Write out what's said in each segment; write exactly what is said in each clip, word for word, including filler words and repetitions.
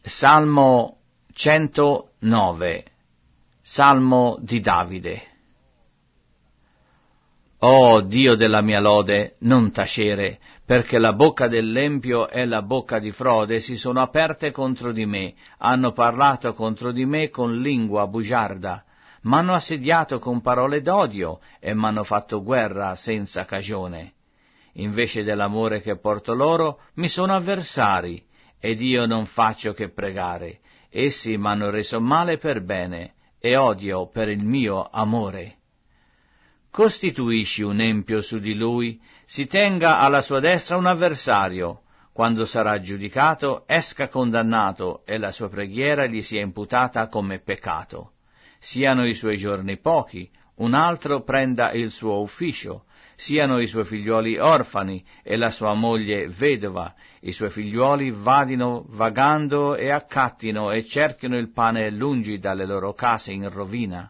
Salmo centonove. Salmo di Davide. O Dio della mia lode, non tacere, perché la bocca dell'empio e la bocca di frode si sono aperte contro di me, hanno parlato contro di me con lingua bugiarda, m'hanno assediato con parole d'odio e m'hanno fatto guerra senza cagione. Invece dell'amore che porto loro, mi sono avversari, ed io non faccio che pregare. Essi m'hanno reso male per bene, e odio per il mio amore. Costituisci un empio su di lui, si tenga alla sua destra un avversario. Quando sarà giudicato, esca condannato, e la sua preghiera gli sia imputata come peccato. Siano i suoi giorni pochi, un altro prenda il suo ufficio. Siano i suoi figliuoli orfani e la sua moglie vedova, i suoi figliuoli vadino vagando e accattino e cerchino il pane lungi dalle loro case in rovina.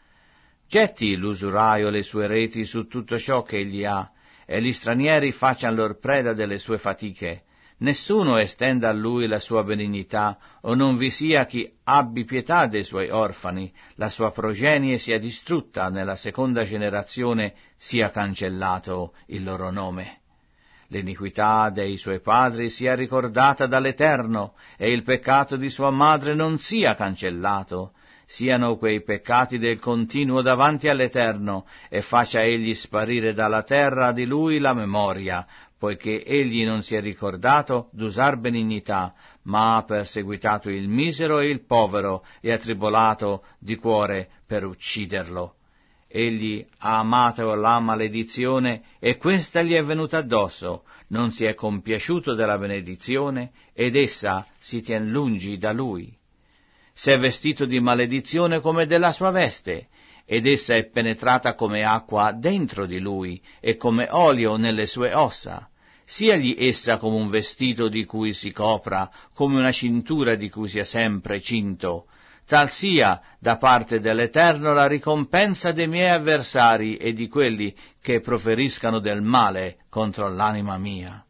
Getti l'usuraio le sue reti su tutto ciò che egli ha, e gli stranieri facciano lor preda delle sue fatiche. Nessuno estenda a lui la sua benignità, o non vi sia chi abbi pietà dei suoi orfani, la sua progenie sia distrutta, nella seconda generazione sia cancellato il loro nome. L'iniquità dei suoi padri sia ricordata dall'Eterno, e il peccato di sua madre non sia cancellato. Siano quei peccati del continuo davanti all'Eterno, e faccia egli sparire dalla terra di lui la memoria, poiché egli non si è ricordato d'usar benignità, ma ha perseguitato il misero e il povero, e ha tribolato di cuore per ucciderlo. Egli ha amato la maledizione, e questa gli è venuta addosso, non si è compiaciuto della benedizione, ed essa si tien lungi da lui. S'è vestito di maledizione come della sua veste, ed essa è penetrata come acqua dentro di lui, e come olio nelle sue ossa. Siagli essa come un vestito di cui si copra, come una cintura di cui sia sempre cinto. Tal sia da parte dell'Eterno la ricompensa dei miei avversari e di quelli che proferiscano del male contro l'anima mia.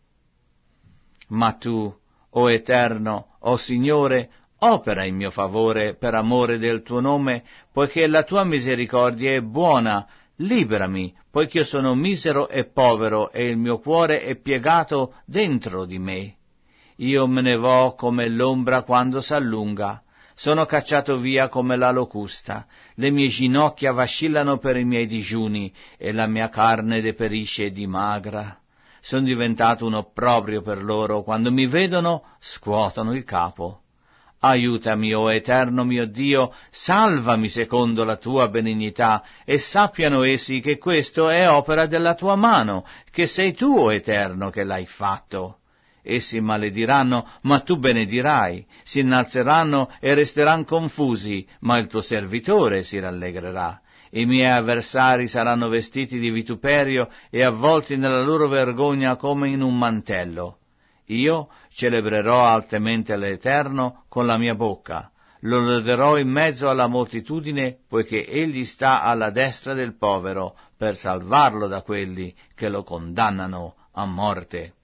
Ma tu, o Eterno, o Signore, opera in mio favore per amore del tuo nome, poiché la tua misericordia è buona. Liberami, poiché io sono misero e povero, e il mio cuore è piegato dentro di me. Io me ne vo come l'ombra quando s'allunga, sono cacciato via come la locusta, le mie ginocchia vacillano per i miei digiuni, e la mia carne deperisce di magra. Sono diventato un opprobrio per loro, quando mi vedono scuotono il capo. Aiutami, o Eterno mio Dio, salvami secondo la tua benignità, e sappiano essi che questo è opera della tua mano, che sei tu, o Eterno, che l'hai fatto. Essi malediranno, ma tu benedirai, si innalzeranno e resteranno confusi, ma il tuo servitore si rallegrerà. I miei avversari saranno vestiti di vituperio e avvolti nella loro vergogna come in un mantello. Io celebrerò altemente l'Eterno con la mia bocca, lo loderò in mezzo alla moltitudine, poiché egli sta alla destra del povero, per salvarlo da quelli che lo condannano a morte.